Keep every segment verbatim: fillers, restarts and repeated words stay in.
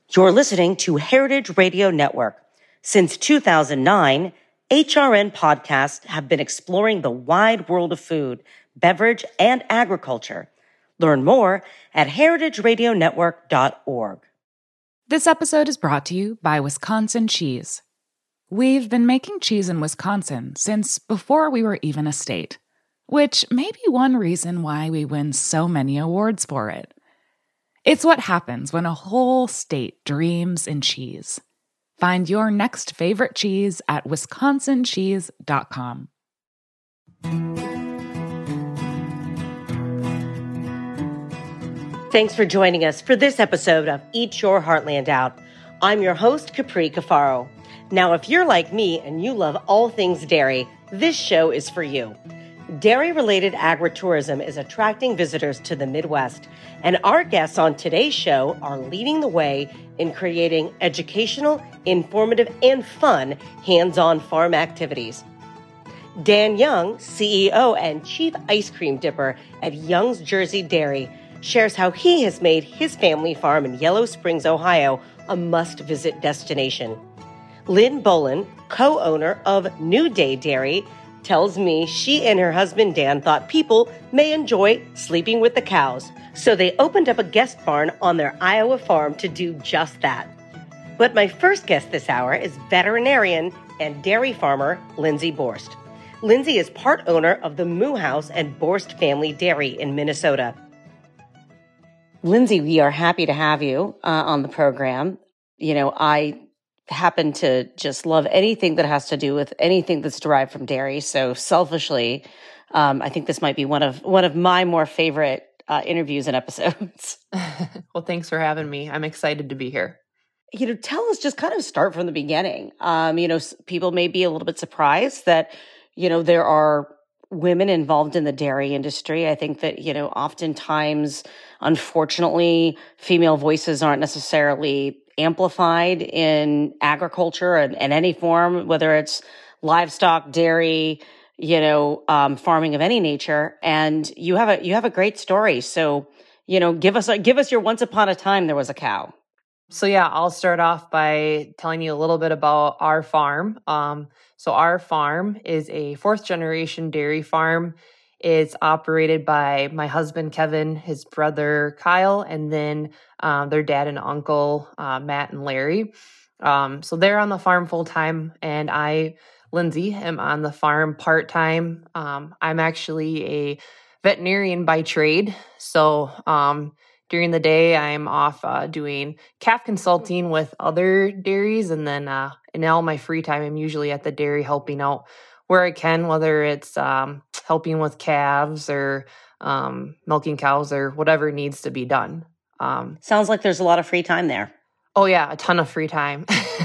You're listening to Heritage Radio Network. Since two thousand nine, H R N podcasts have been exploring the wide world of food, beverage, and agriculture. Learn more at heritage radio network dot org. This episode is brought to you by Wisconsin Cheese. We've been making cheese in Wisconsin since before we were even a state, which may be one reason why we win so many awards for it. It's what happens when a whole state dreams in cheese. Find your next favorite cheese at wisconsin cheese dot com. Thanks for joining us for this episode of Eat Your Heartland Out. I'm your host, Capri Cafaro. Now, if you're like me and you love all things dairy, this show is for you. Dairy-related agritourism is attracting visitors to the Midwest, and our guests on today's show are leading the way in creating educational, informative, and fun hands-on farm activities. Dan Young, C E O and Chief Ice Cream Dipper at Young's Jersey Dairy, shares how he has made his family farm in Yellow Springs, Ohio, a must-visit destination. Lynn Bolin, co-owner of New Day Dairy, tells me she and her husband Dan thought people may enjoy sleeping with the cows, so they opened up a guest barn on their Iowa farm to do just that. But my first guest this hour is veterinarian and dairy farmer Lindsay Borst. Lindsay is part owner of the Moo House and Borst Family Dairy in Minnesota. Lindsay, we are happy to have you uh, on the program. You know, I happen to just love anything that has to do with anything that's derived from dairy. So selfishly, um, I think this might be one of one of my more favorite uh, interviews and episodes. Well, thanks for having me. I'm excited to be here. You know, tell us, just kind of start from the beginning. Um, you know, people may be a little bit surprised that, you know, there are women involved in the dairy industry. I think that, you know, oftentimes, unfortunately, female voices aren't necessarily amplified in agriculture and, and any form, whether it's livestock, dairy, you know, um, farming of any nature. And you have a you have a great story. So, you know, give us a, give us your once upon a time there was a cow. So yeah, I'll start off by telling you a little bit about our farm. Um, so our farm is a fourth generation dairy farm. It's operated by my husband, Kevin, his brother, Kyle, and then um, their dad and uncle, uh, Matt and Larry. Um, so they're on the farm full time, and I, Lindsay, am on the farm part time. Um, I'm actually a veterinarian by trade. So um, during the day, I'm off uh, doing calf consulting with other dairies, and then uh, in all my free time, I'm usually at the dairy helping out where I can, whether it's um, helping with calves or um, milking cows or whatever needs to be done. Um, Sounds like there's a lot of free time there. Oh yeah, a ton of free time.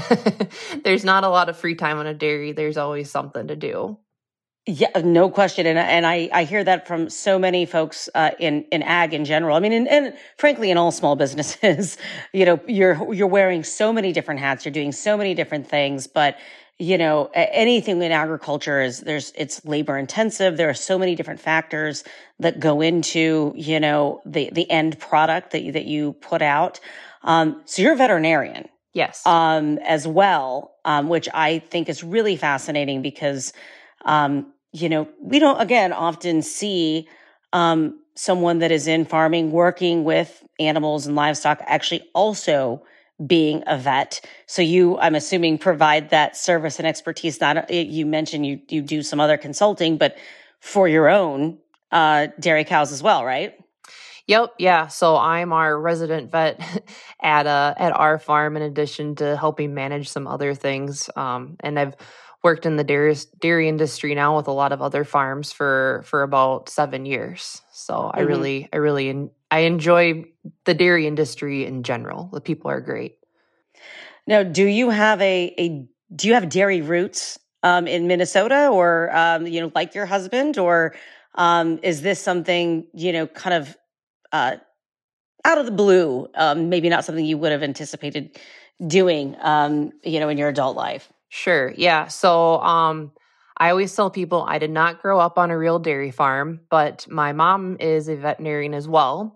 There's not a lot of free time on a dairy. There's always something to do. Yeah, no question. And, and I, I hear that from so many folks uh, in, in ag in general. I mean, and, and frankly, in all small businesses, you know, you're, you're wearing so many different hats. You're doing so many different things, but you know, anything in agriculture is there's, it's labor intensive. There are so many different factors that go into, you know, the, the end product that you, that you put out. Um, so you're a veterinarian. Yes. Um, as well, um, which I think is really fascinating because, um, you know, we don't, again, often see, um, someone that is in farming working with animals and livestock actually also being a vet. So you, I'm assuming, provide that service and expertise. Not, you mentioned you, you do some other consulting, but for your own uh, dairy cows as well, right? Yep. Yeah. So I'm our resident vet at uh, at our farm in addition to helping manage some other things. Um, and I've worked in the dairy, dairy industry now with a lot of other farms for, for about seven years. So mm-hmm. I really, I really, en- I enjoy the dairy industry in general. The people are great. Now, do you have a, a do you have dairy roots um, in Minnesota or, um, you know, like your husband, or um, is this something, you know, kind of uh, out of the blue, um, maybe not something you would have anticipated doing, um, you know, in your adult life? Sure. Yeah. So, um, I always tell people I did not grow up on a real dairy farm, but my mom is a veterinarian as well.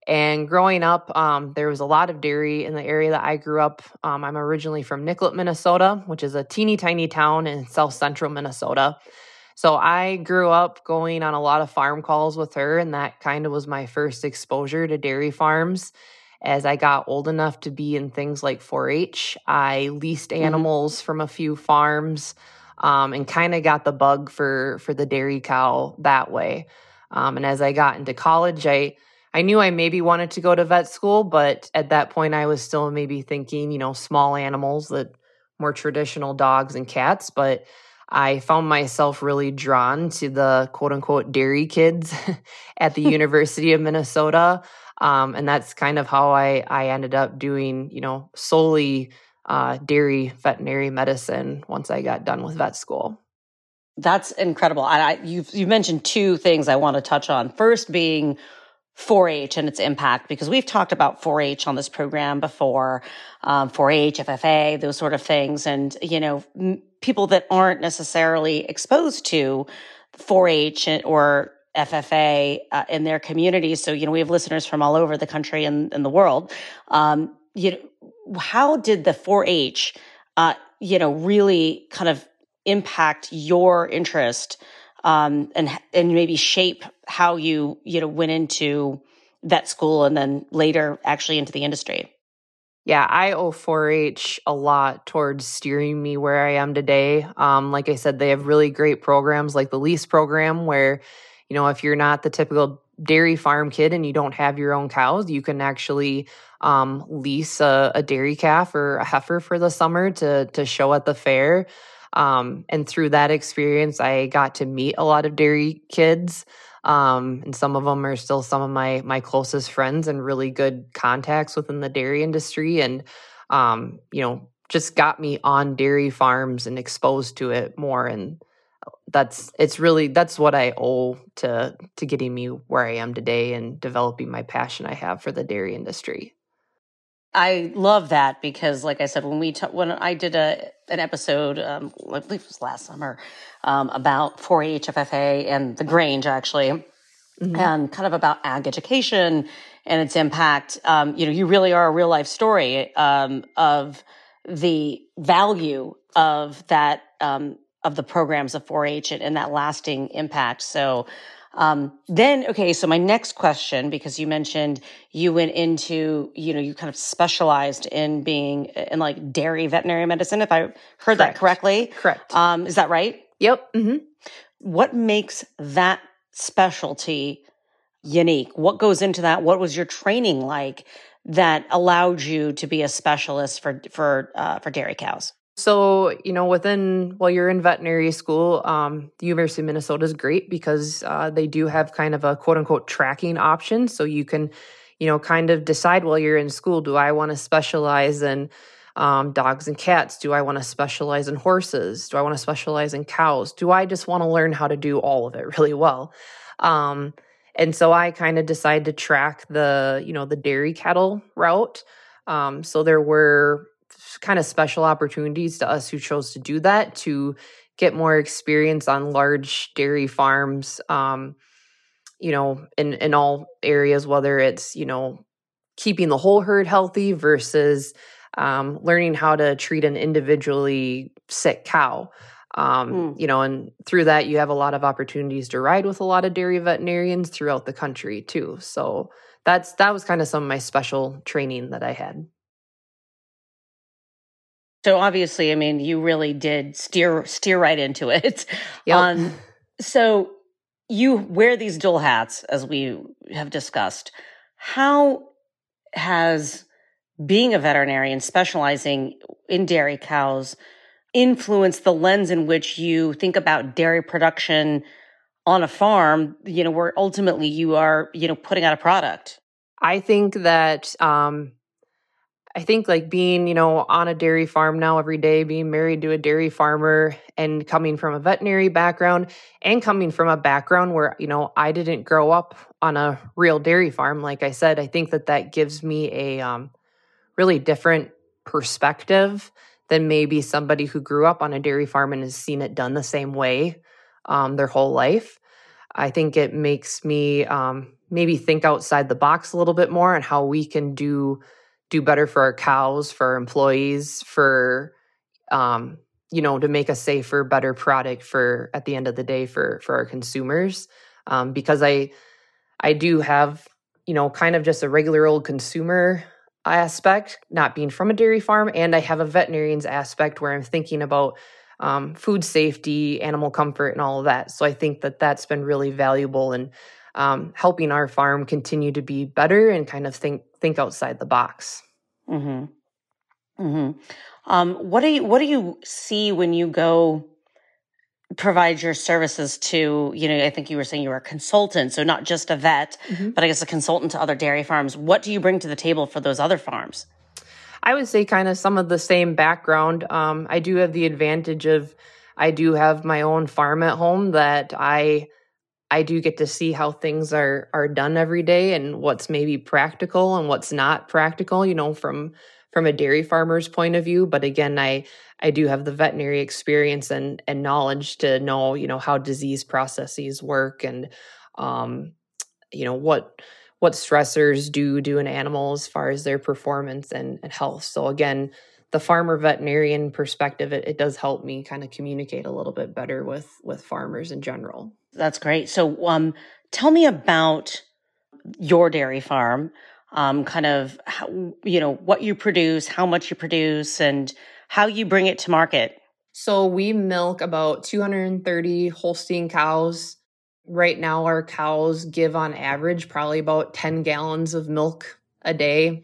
And growing up, um, there was a lot of dairy in the area that I grew up. Um, I'm originally from Nicollet, Minnesota, which is a teeny tiny town in south central Minnesota. So I grew up going on a lot of farm calls with her, and that kind of was my first exposure to dairy farms. As I got old enough to be in things like four H, I leased animals mm-hmm. from a few farms, um, and kind of got the bug for for the dairy cow that way. Um, and as I got into college, I I knew I maybe wanted to go to vet school, but at that point I was still maybe thinking, you know, small animals, that more traditional dogs and cats. But I found myself really drawn to the quote unquote dairy kids at the University of Minnesota. Um, and that's kind of how I, I ended up doing, you know, solely uh, dairy veterinary medicine once I got done with vet school. That's incredible. And I, you've, you mentioned two things I want to touch on. First being four H and its impact, because we've talked about four H on this program before, um, four H, F F A, those sort of things. And, you know, m- people that aren't necessarily exposed to four H or F F A uh, in their communities. So, you know, we have listeners from all over the country and, and the world. Um, you know, how did the four H, uh, you know, really kind of impact your interest, um, and, and maybe shape how you, you know, went into vet school and then later actually into the industry? Yeah, I owe four H a lot towards steering me where I am today. Um, like I said, they have really great programs like the lease program where, you know, if you're not the typical dairy farm kid and you don't have your own cows, you can actually um, lease a, a dairy calf or a heifer for the summer to to show at the fair. Um, and through that experience, I got to meet a lot of dairy kids. Um, and some of them are still some of my my closest friends and really good contacts within the dairy industry. And, um, you know, just got me on dairy farms and exposed to it more. And that's, it's really, that's what I owe to, to getting me where I am today and developing my passion I have for the dairy industry. I love that because, like I said, when we t- when I did a an episode, um, I believe it was last summer, um, about four H, F F A, and the Grange, actually, mm-hmm. and kind of about ag education and its impact. Um, you know, you really are a real life story um, of the value of that um, of the programs of four H and, and that lasting impact. So. Um, then, okay, so my next question, because you mentioned you went into, you know, you kind of specialized in being in like dairy veterinary medicine, if I heard Correct. that correctly. Correct. Um, is that right? Yep. Mm-hmm. What makes that specialty unique? What goes into that? What was your training like that allowed you to be a specialist for, for, uh, for dairy cows? So, you know, within, while you're in veterinary school, um, the University of Minnesota is great because uh, they do have kind of a quote unquote tracking option. So you can, you know, kind of decide while you're in school, do I want to specialize in um, dogs and cats? Do I want to specialize in horses? Do I want to specialize in cows? Do I just want to learn how to do all of it really well? Um, and so I kind of decided to track the, you know, the dairy cattle route. Um, so there were kind of special opportunities to us who chose to do that to get more experience on large dairy farms, um, you know, in, in all areas, whether it's, you know, keeping the whole herd healthy versus um, learning how to treat an individually sick cow. Um, mm. You know, and through that, you have a lot of opportunities to ride with a lot of dairy veterinarians throughout the country too. So that's, that was kind of some of my special training that I had. So obviously, I mean, you really did steer steer right into it. Yep. Um, so you wear these dual hats, as we have discussed. How has being a veterinarian specializing in dairy cows influenced the lens in which you think about dairy production on a farm, you know, where ultimately you are, you know, putting out a product? I think that... Um I think like being, you know, on a dairy farm now every day, being married to a dairy farmer and coming from a veterinary background and coming from a background where, you know, I didn't grow up on a real dairy farm. Like I said, I think that that gives me a um, really different perspective than maybe somebody who grew up on a dairy farm and has seen it done the same way um, their whole life. I think it makes me um, maybe think outside the box a little bit more on how we can do do better for our cows, for our employees, for um, you know, to make a safer, better product for at the end of the day for for our consumers. Um, because I I do have, you know, kind of just a regular old consumer aspect, not being from a dairy farm, and I have a veterinarian's aspect where I'm thinking about um, food safety, animal comfort, and all of that. So I think that that's been really valuable in um, helping our farm continue to be better and kind of think think outside the box. Mm-hmm. Mm-hmm. Um, what do you what do you see when you go provide your services to, you know, I think you were saying you were a consultant, so not just a vet, mm-hmm. but I guess a consultant to other dairy farms. What do you bring to the table for those other farms? I would say kind of some of the same background. Um, I do have the advantage of I do have my own farm at home that I I do get to see how things are are done every day and what's maybe practical and what's not practical, you know, from from a dairy farmer's point of view. But again, I I do have the veterinary experience and and knowledge to know, you know, how disease processes work and um, you know, what what stressors do do an animal as far as their performance and, and health. So again, the farmer veterinarian perspective, it, it does help me kind of communicate a little bit better with with farmers in general. That's great. So um, tell me about your dairy farm, um, kind of, how, you know, what you produce, how much you produce, and how you bring it to market. So we milk about two hundred thirty Holstein cows. Right now, our cows give on average probably about ten gallons of milk a day.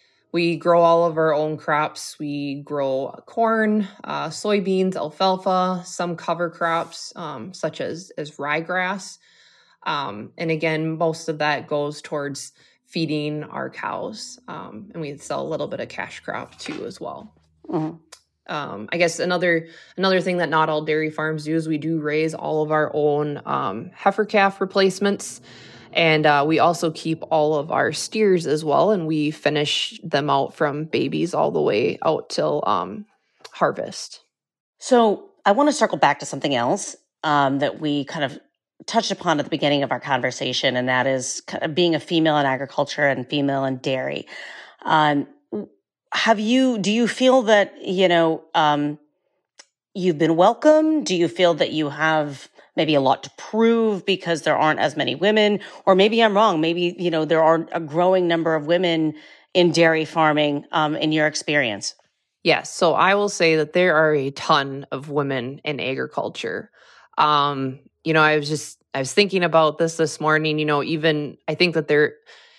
We grow all of our own crops. We grow corn, uh, soybeans, alfalfa, some cover crops um, such as, as ryegrass. Um, and again, most of that goes towards feeding our cows. Um, and we sell a little bit of cash crop too as well. Mm-hmm. Um, I guess another another thing that not all dairy farms do is we do raise all of our own um, heifer calf replacements. And uh, we also keep all of our steers as well, and we finish them out from babies all the way out till um, harvest. So I want to circle back to something else um, that we kind of touched upon at the beginning of our conversation, and that is kind of being a female in agriculture and female in dairy. Um, have you, do you feel that, you know, um, you've been welcomed? Do you feel that you have maybe a lot to prove because there aren't as many women? Or maybe I'm wrong. Maybe, you know, there are a growing number of women in dairy farming um, in your experience. Yes. So I will say that there are a ton of women in agriculture. Um, you know, I was just, I was thinking about this this morning, you know, even I think that there,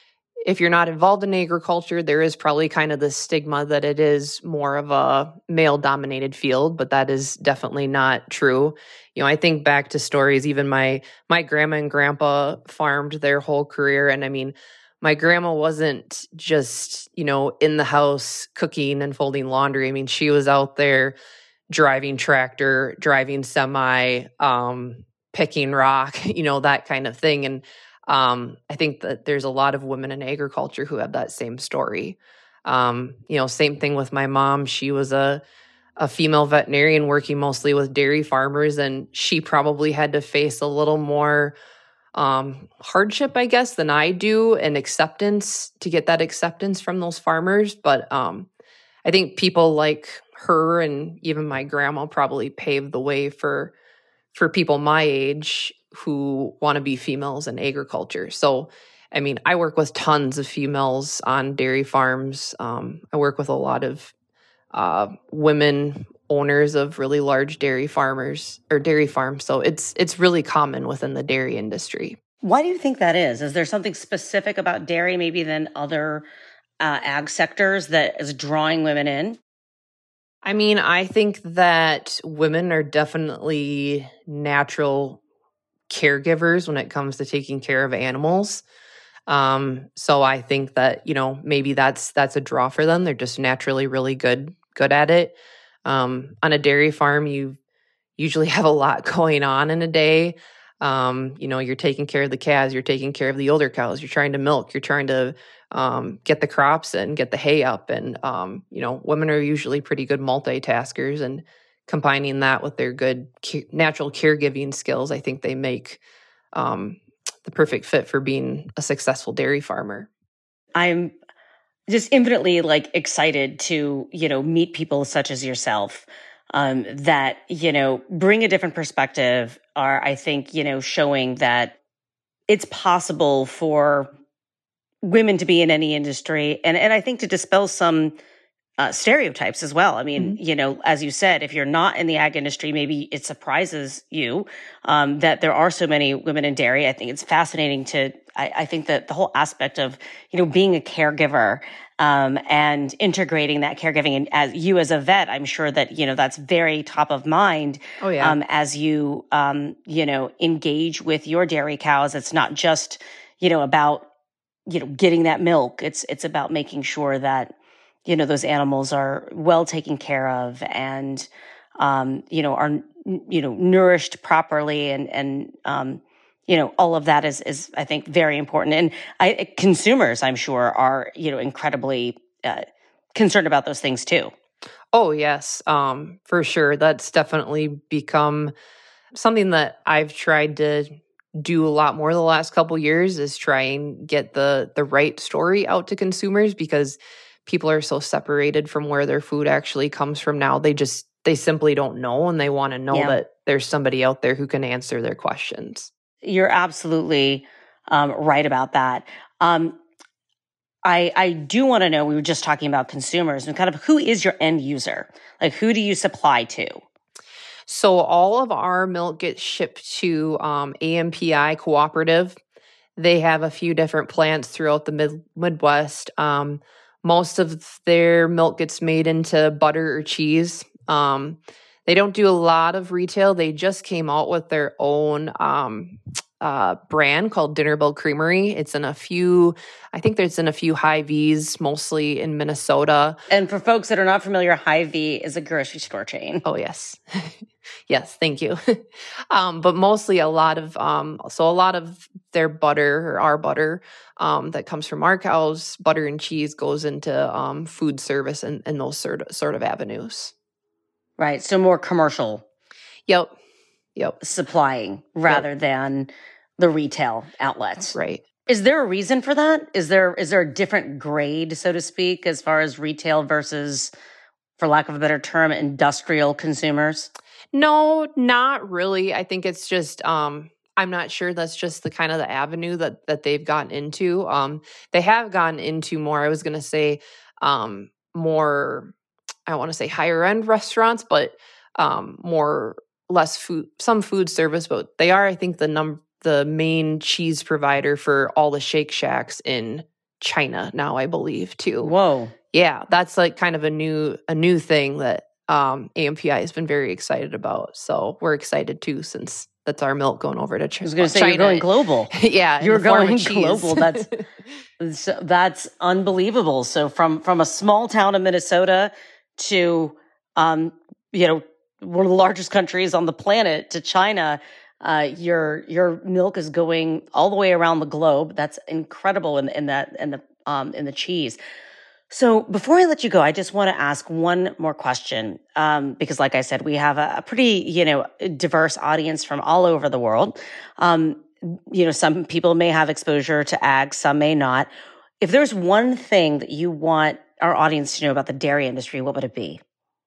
if you're not involved in agriculture, there is probably kind of the stigma that it is more of a male-dominated field, but that is definitely not true. You know, I think back to stories, even my my grandma and grandpa farmed their whole career. And I mean, my grandma wasn't just, you know, in the house cooking and folding laundry. I mean, she was out there driving tractor, driving semi, um, picking rock, you know, that kind of thing. And Um, I think that there's a lot of women in agriculture who have that same story. Um, you know, same thing with my mom. She was a, a female veterinarian working mostly with dairy farmers, and she probably had to face a little more um, hardship, I guess, than I do, and acceptance to get that acceptance from those farmers. But um, I think people like her and even my grandma probably paved the way for for people my age who want to be females in agriculture. So, I mean, I work with tons of females on dairy farms. Um, I work with a lot of uh, women owners of really large dairy farmers or dairy farms. So it's it's really common within the dairy industry. Why do you think that is? Is there something specific about dairy maybe than other uh, ag sectors that is drawing women in? I mean, I think that women are definitely natural caregivers when it comes to taking care of animals. Um, so I think that, you know, maybe that's that's a draw for them. They're just naturally really good good at it. Um, on a dairy farm, you usually have a lot going on in a day. Um, you know, you're taking care of the calves, you're taking care of the older cows, you're trying to milk, you're trying to um, get the crops and get the hay up. And, um, you know, women are usually pretty good multitaskers, and combining that with their good natural caregiving skills, I think they make um, the perfect fit for being a successful dairy farmer. I'm just infinitely like excited to, you know, meet people such as yourself, um, that, you know, bring a different perspective, are, I think, you know, showing that it's possible for women to be in any industry. And, and I think to dispel some uh, stereotypes as well. I mean, mm-hmm. you know, as you said, if you're not in the ag industry, maybe it surprises you um, that there are so many women in dairy. I think it's fascinating to, I, I think that the whole aspect of, you know, being a caregiver um, and integrating that caregiving, and as you as a vet, I'm sure that, you know, that's very top of mind. Oh, yeah. um, as you, um, you know, engage with your dairy cows. It's not just, you know, about, you know, getting that milk. It's, it's about making sure that, you know, those animals are well taken care of and, um, you know, are, you know, nourished properly. And, and, um, you know, all of that is, is, I think, very important. And I, consumers, I'm sure, are, you know, incredibly uh, concerned about those things too. Oh, yes, um, for sure. That's definitely become something that I've tried to do a lot more the last couple years, is try and get the the right story out to consumers, because people are so separated from where their food actually comes from now. They just, they simply don't know, and they want to know yeah. that there's somebody out there who can answer their questions. You're absolutely um, right about that. Um, I, I do want to know, we were just talking about consumers, and kind of who is your end user? Like, who do you supply to? So all of our milk gets shipped to um, A M P I Cooperative. They have a few different plants throughout the mid- Midwest. Um, most of their milk gets made into butter or cheese. Um, they don't do a lot of retail. They just came out with their own um, uh, brand called Dinner Bell Creamery. It's in a few, I think there's in a few Hy-Vees, mostly in Minnesota. And for folks that are not familiar, Hy-Vee is a grocery store chain. Oh, yes. Yes, thank you. um, but mostly a lot of, um, so a lot of their butter, or our butter, um, that comes from our cows, butter and cheese, goes into um, food service and, and those sort of, sort of avenues. Right. So more commercial. Yep. Yep. Supplying rather yep. than the retail outlets. Right. Is there a reason for that? Is there is there a different grade, so to speak, as far as retail versus, for lack of a better term, industrial consumers? No, not really. I think it's just, um, I'm not sure that's just the kind of the avenue that, that they've gotten into. Um, they have gotten into more, I was going to say, um, more, I want to say higher end restaurants, but um, more, less food, some food service, but they are, I think, the num the main cheese provider for all the Shake Shacks in China now, I believe, too. Whoa. Yeah, that's like kind of a new a new thing that um, A M P I has been very excited about. So we're excited too, since that's our milk going over to Ch- I was going to say, China. You're going global. Yeah, you're going global. That's that's unbelievable. So from from a small town in Minnesota to um, you know, one of the largest countries on the planet, to China, uh, your your milk is going all the way around the globe. That's incredible in, in that in the um, in the cheese. So before I let you go, I just want to ask one more question, um, because, like I said, we have a, a pretty you know diverse audience from all over the world. Um, you know, some people may have exposure to ag, some may not. If there's one thing that you want our audience to know about the dairy industry, what would it be?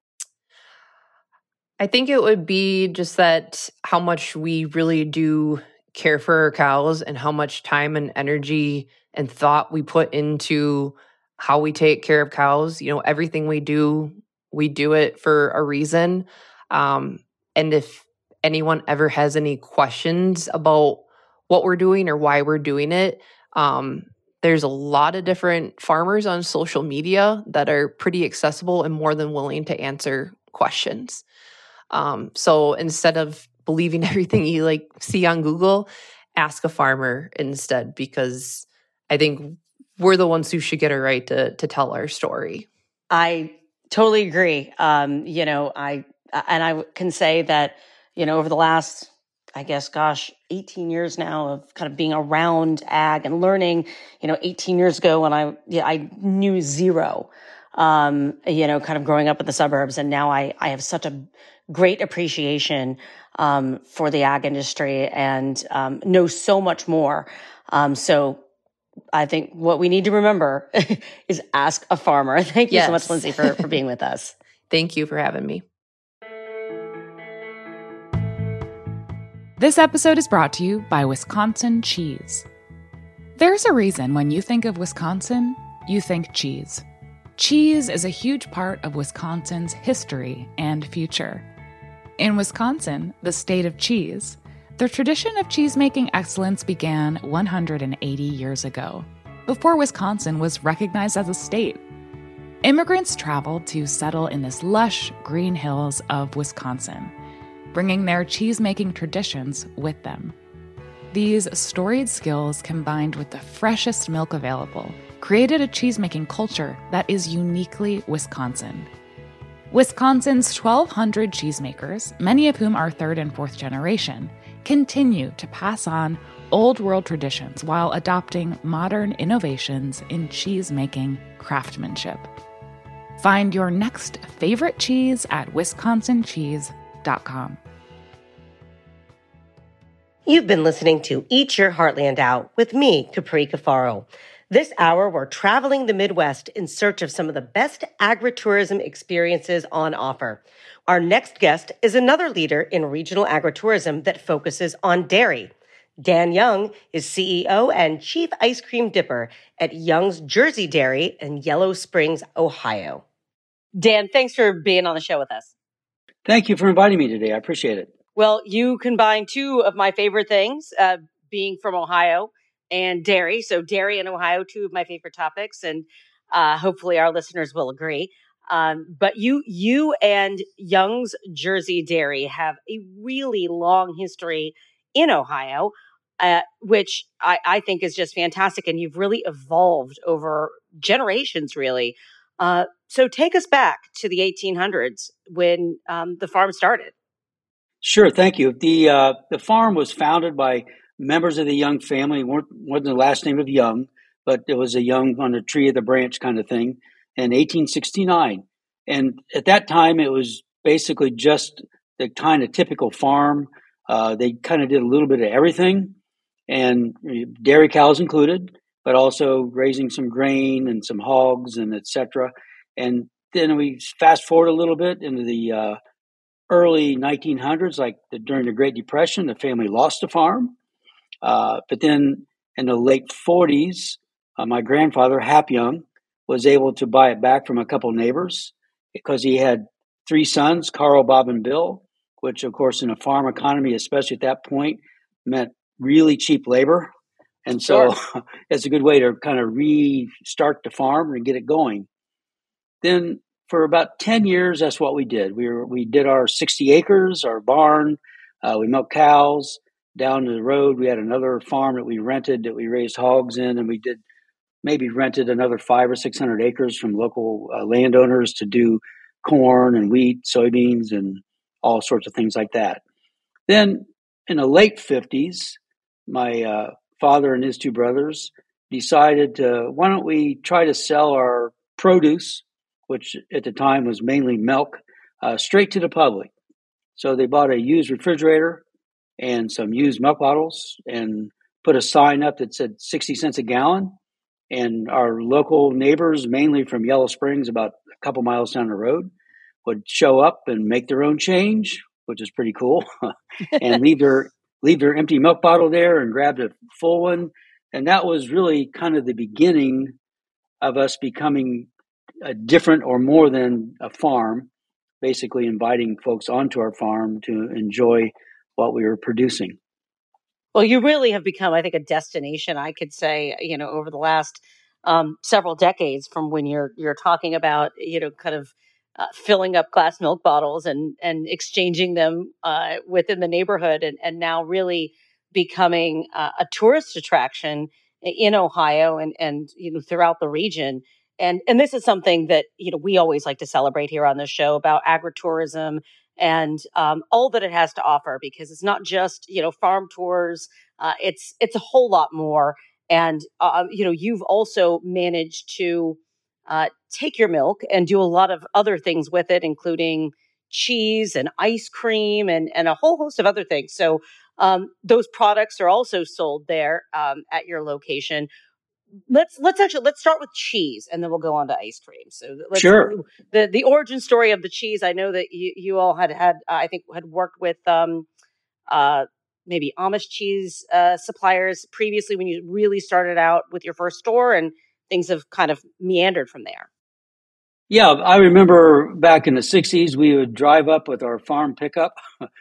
I think it would be just that how much we really do care for our cows, and how much time and energy and thought we put into how we take care of cows. You know, everything we do, we do it for a reason. Um, and if anyone ever has any questions about what we're doing or why we're doing it, um, there's a lot of different farmers on social media that are pretty accessible and more than willing to answer questions. Um, so instead of believing everything you like see on Google, ask a farmer instead, because I think we're the ones who should get a right to to tell our story. I totally agree. Um, you know, I and I can say that, you know, over the last, I guess, gosh, eighteen years now of kind of being around ag and learning, you know, eighteen years ago when I, yeah, I knew zero um, you know, kind of growing up in the suburbs. And now I, I have such a great appreciation um, for the ag industry and um, know so much more. Um, so I think what we need to remember is ask a farmer. Thank you Yes. so much, Lindsay, for, for being with us. Thank you for having me. This episode is brought to you by Wisconsin Cheese. There's a reason when you think of Wisconsin, you think cheese. Cheese is a huge part of Wisconsin's history and future. In Wisconsin, the state of cheese, the tradition of cheese-making excellence began one hundred eighty years ago, before Wisconsin was recognized as a state. Immigrants traveled to settle in this lush green hills of Wisconsin, bringing their cheese-making traditions with them. These storied skills, combined with the freshest milk available, created a cheese-making culture that is uniquely Wisconsin. Wisconsin's twelve hundred cheesemakers, many of whom are third and fourth generation, continue to pass on old world traditions while adopting modern innovations in cheese-making craftsmanship. Find your next favorite cheese at wisconsin cheese dot com. You've been listening to Eat Your Heartland Out with me, Capri Cafaro. This hour, we're traveling the Midwest in search of some of the best agritourism experiences on offer. Our next guest is another leader in regional agritourism that focuses on dairy. Dan Young is C E O and Chief Ice Cream Dipper at Young's Jersey Dairy in Yellow Springs, Ohio. Dan, thanks for being on the show with us. Thank you for inviting me today. I appreciate it. Well, you combine two of my favorite things, uh, being from Ohio and dairy. So dairy and Ohio, two of my favorite topics, and uh, hopefully our listeners will agree. Um, but you, you and Young's Jersey Dairy have a really long history in Ohio, uh, which I, I think is just fantastic. And you've really evolved over generations, really. Uh, so take us back to the eighteen hundreds when um, the farm started. Sure, thank you. The uh, the farm was founded by members of the Young family. weren't wasn't the last name of Young, but it was a Young on the tree of the branch kind of thing in eighteen sixty-nine. And at that time, it was basically just the kind of typical farm. Uh, they kind of did a little bit of everything, and dairy cows included, but also raising some grain and some hogs and et cetera. And then we fast forward a little bit into the uh, early nineteen hundreds, like the, during the Great Depression, the family lost the farm. Uh, but then in the late forties, uh, my grandfather, Hap Young, was able to buy it back from a couple neighbors because he had three sons, Carl, Bob, and Bill, which, of course, in a farm economy, especially at that point, meant really cheap labor. And so sure. It's a good way to kind of restart the farm and get it going. Then for about ten years, that's what we did. We were, we did our sixty acres, our barn. Uh, we milked cows. Down the road, we had another farm that we rented that we raised hogs in, and we did maybe rented another five or six hundred acres from local uh, landowners to do corn and wheat, soybeans, and all sorts of things like that. Then in the late fifties, my uh, father and his two brothers decided to, why don't we try to sell our produce, which at the time was mainly milk, uh, straight to the public. So they bought a used refrigerator and some used milk bottles and put a sign up that said sixty cents a gallon. And our local neighbors, mainly from Yellow Springs, about a couple miles down the road, would show up and make their own change, which is pretty cool, and leave their leave their empty milk bottle there and grab a full one. And that was really kind of the beginning of us becoming a different or more than a farm, basically inviting folks onto our farm to enjoy what we were producing. Well, you really have become, I think, a destination, I could say, you know, over the last um, several decades from when you're you're talking about, you know, kind of uh, filling up glass milk bottles and and exchanging them uh, within the neighborhood and, and now really becoming uh, a tourist attraction in Ohio and, and, you know, throughout the region. And and this is something that, you know, we always like to celebrate here on the show about agritourism and um, all that it has to offer, because it's not just, you know, farm tours. Uh, it's it's a whole lot more. And, uh, you know, you've also managed to uh, take your milk and do a lot of other things with it, including cheese and ice cream and, and a whole host of other things. So um, those products are also sold there um, at your location. Let's let's actually let's start with cheese, and then we'll go on to ice cream. So let's Sure. the the origin story of the cheese. I know that you, you all had had uh, I think had worked with um, uh, maybe Amish cheese uh, suppliers previously when you really started out with your first store, and things have kind of meandered from there. Yeah, I remember back in the sixties, we would drive up with our farm pickup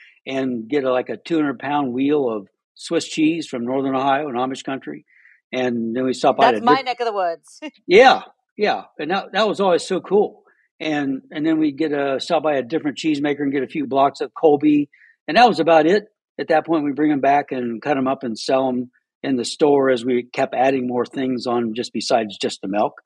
and get a, like a two hundred pound wheel of Swiss cheese from Northern Ohio and Amish country. And then we stopped by. That's my neck of the woods. Yeah, yeah. And that, that was always so cool. And and then we'd get a, stop by a different cheesemaker and get a few blocks of Colby. And that was about it. At that point, we bring them back and cut them up and sell them in the store as we kept adding more things on just besides just the milk.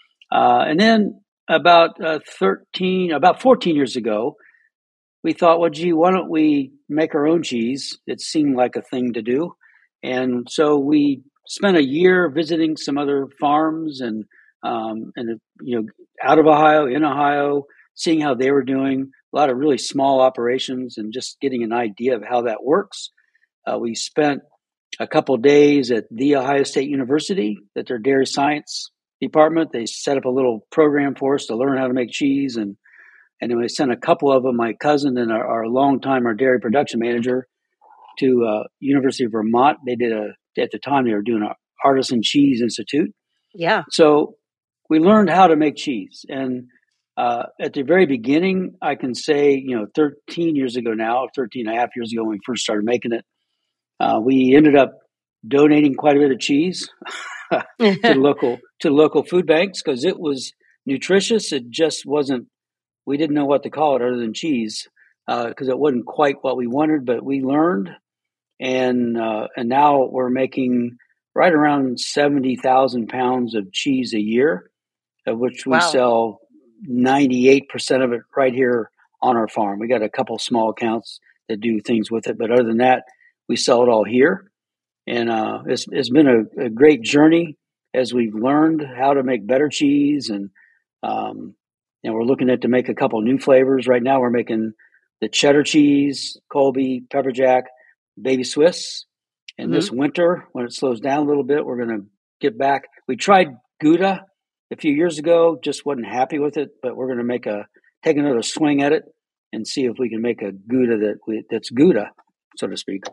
Uh, and then about uh, thirteen, about fourteen years ago, we thought, well, gee, why don't we make our own cheese? It seemed like a thing to do. And so we spent a year visiting some other farms and, um, and you know, out of Ohio, in Ohio, seeing how they were doing, a lot of really small operations and just getting an idea of how that works. Uh, we spent a couple of days at The Ohio State University at their dairy science department. They set up a little program for us to learn how to make cheese. And, and then we sent a couple of them, my cousin and our, our longtime, our dairy production manager, to uh, University of Vermont. They did a, at the time they were doing an Artisan Cheese Institute. Yeah. So we learned how to make cheese. And uh, at the very beginning, I can say, you know, thirteen years ago now, thirteen and a half years ago when we first started making it, uh, we ended up donating quite a bit of cheese to the local to local food banks because it was nutritious. It just wasn't, we didn't know what to call it other than cheese because uh, it wasn't quite what we wanted, but we learned. And uh, and now we're making right around seventy thousand pounds of cheese a year, of which we Wow. sell ninety-eight percent of it right here on our farm. We got a couple small accounts that do things with it, but other than that, we sell it all here. And uh, it's, it's been a, a great journey as we've learned how to make better cheese. And um, and we're looking at to make a couple new flavors. Right now we're making the cheddar cheese, Colby, pepper jack, baby Swiss. And mm-hmm. this winter, when it slows down a little bit, we're going to get back. We tried Gouda a few years ago, just wasn't happy with it, but we're going to make a take another swing at it and see if we can make a Gouda that we, that's Gouda, so to speak.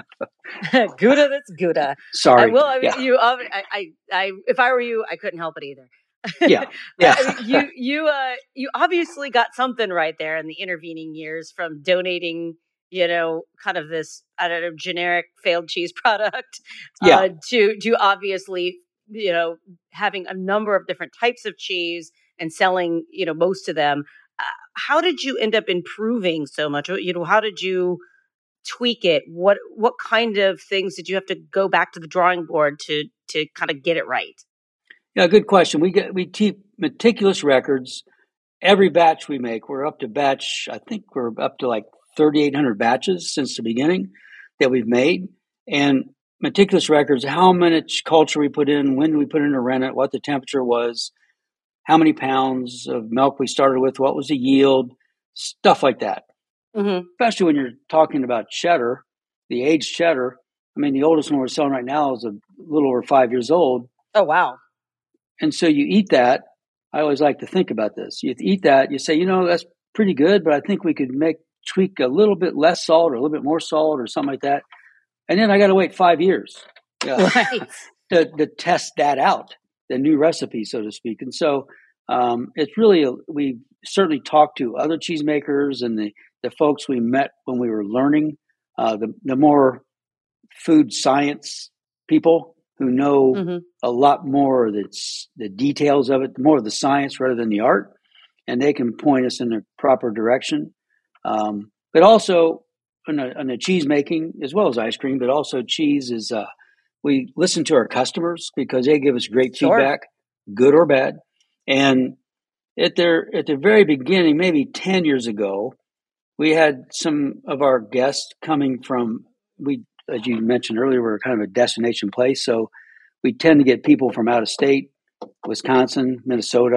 Gouda that's Gouda. Sorry. I will. I mean, yeah. you. I, I, I. If I were you, I couldn't help it either. yeah. Yeah. I mean, you. You. Uh. You obviously got something right there in the intervening years from donating, you know, kind of this, I don't know, generic failed cheese product, yeah. uh, to to obviously, you know, having a number of different types of cheese and selling, you know, most of them. Uh, how did you end up improving so much? You know, how did you tweak it? What what kind of things did you have to go back to the drawing board to to kind of get it right? Yeah, good question. We get we keep meticulous records. Every batch we make, we're up to batch. I think we're up to like thirty-eight hundred batches since the beginning that we've made, and meticulous records. How much culture we put in, when we put in a rennet, what the temperature was, how many pounds of milk we started with, what was the yield, stuff like that. Mm-hmm. Especially when you're talking about cheddar, the aged cheddar. I mean, the oldest one we're selling right now is a little over five years old. Oh, wow. And so you eat that. I always like to think about this. You eat that, you say, you know, that's pretty good, but I think we could make tweak a little bit less salt or a little bit more salt or something like that. And then I got to wait five years uh, right. to, to test that out, the new recipe, so to speak. And so um, it's really, a, we certainly talked to other cheesemakers and the, the folks we met when we were learning, uh, the, the more food science people who know mm-hmm. a lot more of the, the details of it, more of the science rather than the art, and they can point us in the proper direction. Um, but also on the, on the cheese making, as well as ice cream, but also cheese is, uh, we listen to our customers because they give us great sure. feedback, good or bad. And at their, at the very beginning, maybe ten years ago, we had some of our guests coming from, we, as you mentioned earlier, we're kind of a destination place. So we tend to get people from out of state, Wisconsin, Minnesota,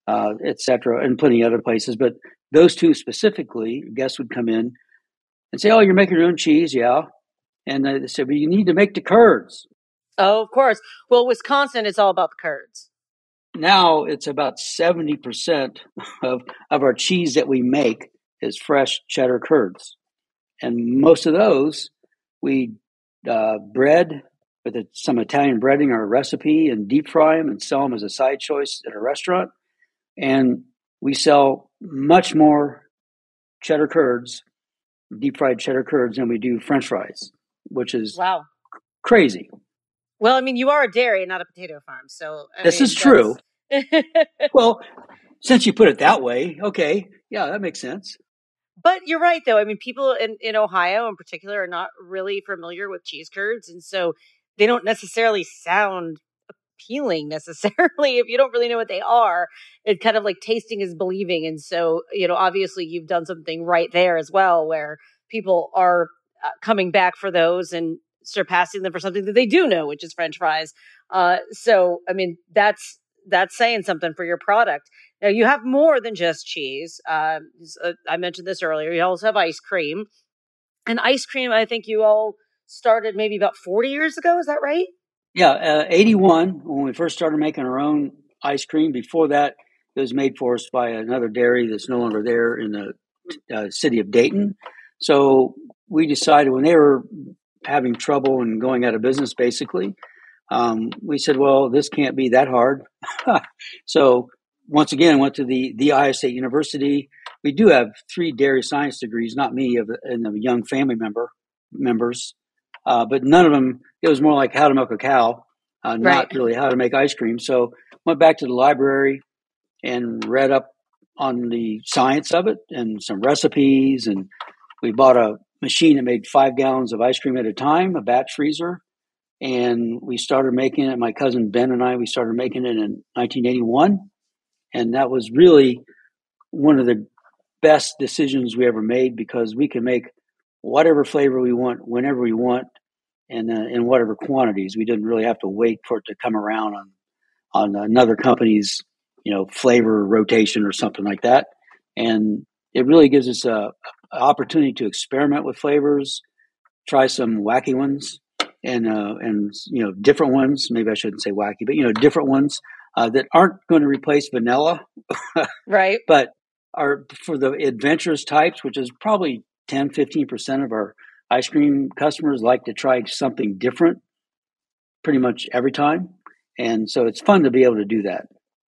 uh, et cetera, and plenty of other places. But those two specifically, guests would come in and say, "Oh, you're making your own cheese?" Yeah. And they said, "Well, you need to make the curds." Oh, of course. Well, Wisconsin, it's all about the curds. Now it's about seventy percent of, of our cheese that we make is fresh cheddar curds. And most of those we uh, bread with a, some Italian breading or a recipe and deep fry them and sell them as a side choice at a restaurant. And we sell much more cheddar curds, deep fried cheddar curds, than we do French fries, which is wow. crazy. Well, I mean, you are a dairy, not a potato farm. So I this mean, is true. Well, since you put it that way, okay. Yeah, that makes sense. But you're right, though. I mean, people in, in Ohio in particular are not really familiar with cheese curds. And so they don't necessarily sound appealing necessarily if you don't really know what they are. It's kind of like tasting is believing. And so, you know, obviously you've done something right there as well, where people are uh, coming back for those and surpassing them for something that they do know, which is French fries. Uh, so, I mean, that's that's saying something for your product. Now, you have more than just cheese. Uh, I mentioned this earlier. You also have ice cream. And ice cream, I think you all started maybe about forty years ago. Is that right? Yeah, uh, eighty-one, when we first started making our own ice cream. Before that, it was made for us by another dairy that's no longer there in the uh, city of Dayton. So we decided when they were having trouble and going out of business, basically, um, we said, well, this can't be that hard. So once again, went to the, the Iowa State University. We do have three dairy science degrees, not me, of and a young family member members, uh, but none of them. It was more like how to milk a cow, uh, not Right. really how to make ice cream. So went back to the library and read up on the science of it and some recipes. And we bought a machine that made five gallons of ice cream at a time, a batch freezer. And we started making it. My cousin Ben and I, we started making it in nineteen eighty-one. And that was really one of the best decisions we ever made, because we can make whatever flavor we want, whenever we want, and uh, in whatever quantities. We didn't really have to wait for it to come around on on another company's, you know, flavor rotation or something like that. And it really gives us a, a opportunity to experiment with flavors, try some wacky ones, and uh, and you know, different ones. Maybe I shouldn't say wacky, but you know, different ones uh, that aren't going to replace vanilla, Right. but are for the adventurous types, which is probably ten, fifteen percent of our ice cream customers like to try something different pretty much every time. And so it's fun to be able to do that.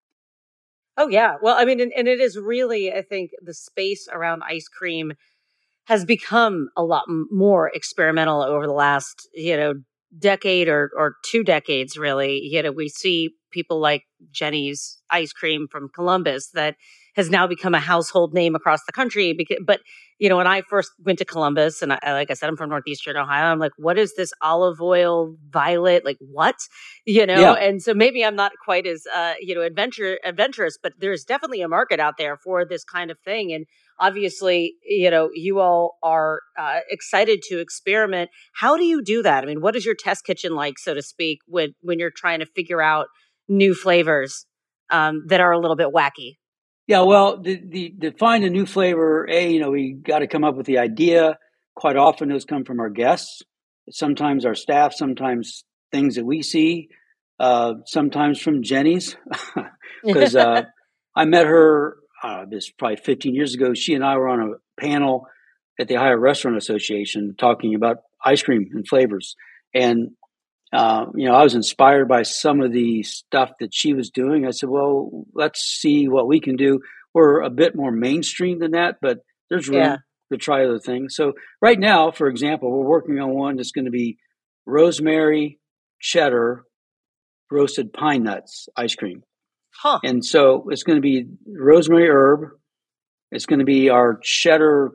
Oh, yeah. Well, I mean, and, and it is really, I think, the space around ice cream has become a lot m- more experimental over the last, you know, decade or or two decades, really. You know, we see people like Jenny's Ice Cream from Columbus that has now become a household name across the country. Because, but you know, when I first went to Columbus, and I, like I said, I'm from Northeastern Ohio, I'm like, what is this olive oil violet? Like what? You know, Yeah. and so maybe I'm not quite as uh, you know, adventure adventurous, but there's definitely a market out there for this kind of thing. And obviously, you know, you all are uh, excited to experiment. How do you do that? I mean, what is your test kitchen like, so to speak, when when you're trying to figure out new flavors um, that are a little bit wacky? Yeah, well, the, the, to find a new flavor, A, you know, we got to come up with the idea. Quite often those come from our guests, sometimes our staff, sometimes things that we see, uh, sometimes from Jenny's. Because uh, I met her, uh, this probably fifteen years ago. She and I were on a panel at the Ohio Restaurant Association talking about ice cream and flavors. And Uh, you know, I was inspired by some of the stuff that she was doing. I said, well, let's see what we can do. We're a bit more mainstream than that, but there's room Yeah. to try other things. So right now, for example, we're working on one that's going to be rosemary, cheddar, roasted pine nuts ice cream. Huh. And so it's going to be rosemary herb. It's going to be our cheddar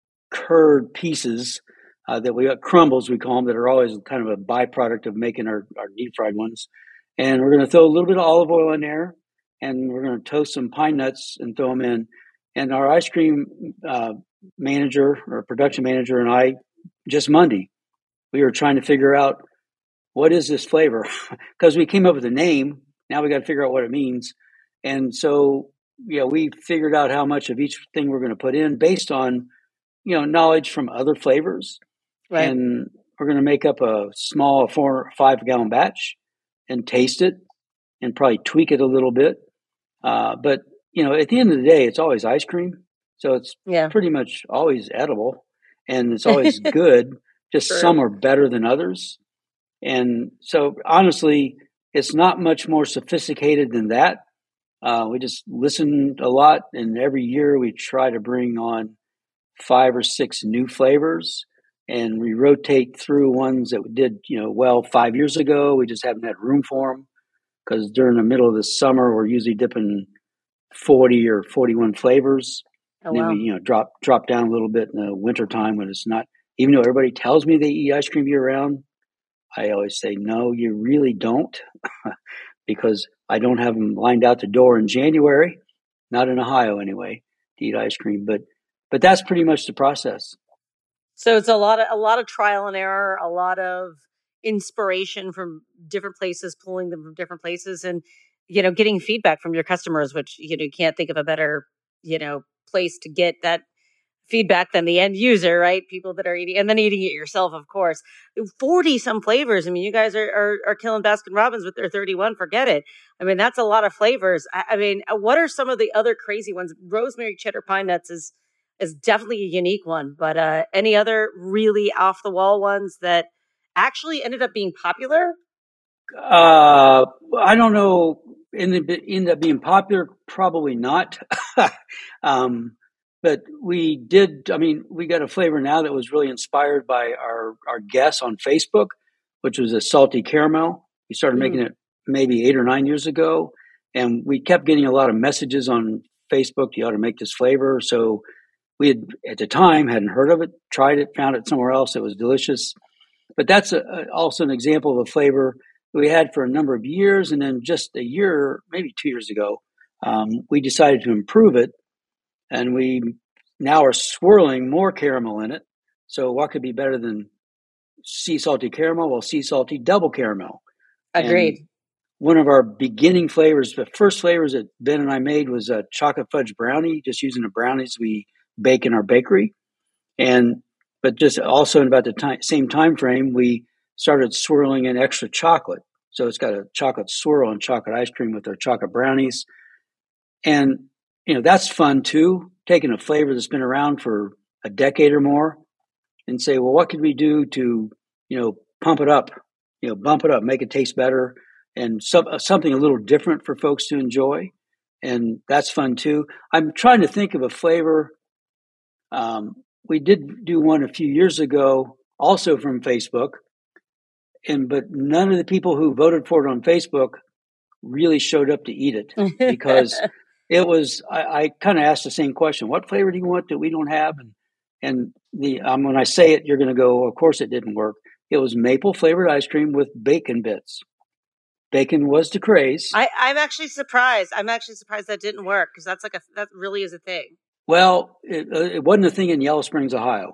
curd pieces uh, that we got, crumbles, we call them, that are always kind of a byproduct of making our, our deep fried ones. And we're going to throw a little bit of olive oil in there, and we're going to toast some pine nuts and throw them in. And our ice cream uh, manager or production manager and I, just Monday, we were trying to figure out, what is this flavor? Because we came up with a name. Now we got to figure out what it means. And so yeah, we figured out how much of each thing we're going to put in based on, you know, knowledge from other flavors. Right. And we're going to make up a small four or five gallon batch and taste it and probably tweak it a little bit. Uh, but, you know, at the end of the day, it's always ice cream. So it's Yeah. pretty much always edible and it's always good. Just True. Some are better than others. And so honestly, it's not much more sophisticated than that. Uh, we just listen a lot, and every year we try to bring on five or six new flavors, and we rotate through ones that did, you know, well five years ago. We just haven't had room for them because during the middle of the summer, we're usually dipping forty or forty-one flavors. Oh, And then wow. we, you know, drop drop down a little bit in the wintertime when it's not, even though everybody tells me they eat ice cream year round, I always say, no, you really don't, because I don't have them lined out the door in January, not in Ohio anyway, to eat ice cream. But but that's pretty much the process. So it's a lot of a lot of trial and error, a lot of inspiration from different places, pulling them from different places, and you know, getting feedback from your customers, which you know, you can't think of a better you know place to get that feedback than the end user, right? People that are eating and then eating it yourself, of course. forty some flavors. I mean, you guys are are, are killing Baskin Robbins with their thirty-one. Forget it. I mean, that's a lot of flavors. I, I mean, what are some of the other crazy ones? Rosemary cheddar pine nuts is is definitely a unique one, but uh, any other really off the wall ones that actually ended up being popular? Uh, I don't know. Ended end up being popular, probably not. um, but we did. I mean, we got a flavor now that was really inspired by our our guests on Facebook, which was a salty caramel. We started Mm. making it maybe eight or nine years ago, and we kept getting a lot of messages on Facebook. You ought to make this flavor. So we had at the time hadn't heard of it, tried it, found it somewhere else. It was delicious. But that's a, a, also an example of a flavor we had for a number of years, and then just a year, maybe two years ago, um, we decided to improve it, and we now are swirling more caramel in it. So what could be better than sea salty caramel? Well, sea salty double caramel. Agreed. And one of our beginning flavors, the first flavors that Ben and I made was a chocolate fudge brownie, just using the brownies we bake in our bakery. And but just also in about the time, same time frame, we started swirling in extra chocolate. So it's got a chocolate swirl and chocolate ice cream with our chocolate brownies. And, you know, that's fun too, taking a flavor that's been around for a decade or more and say, well, what could we do to, you know, pump it up, you know, bump it up, make it taste better, and some, something a little different for folks to enjoy. And that's fun too. I'm trying to think of a flavor. Um, we did do one a few years ago, also from Facebook, and but none of the people who voted for it on Facebook really showed up to eat it because it was. I, I kind of asked the same question: what flavor do you want that we don't have? And and the um, when I say it, you're going to go, of course it didn't work. It was maple flavored ice cream with bacon bits. Bacon was the craze. I, I'm actually surprised. I'm actually surprised that didn't work because that's like a that really is a thing. Well, it, uh, it wasn't a thing in Yellow Springs, Ohio.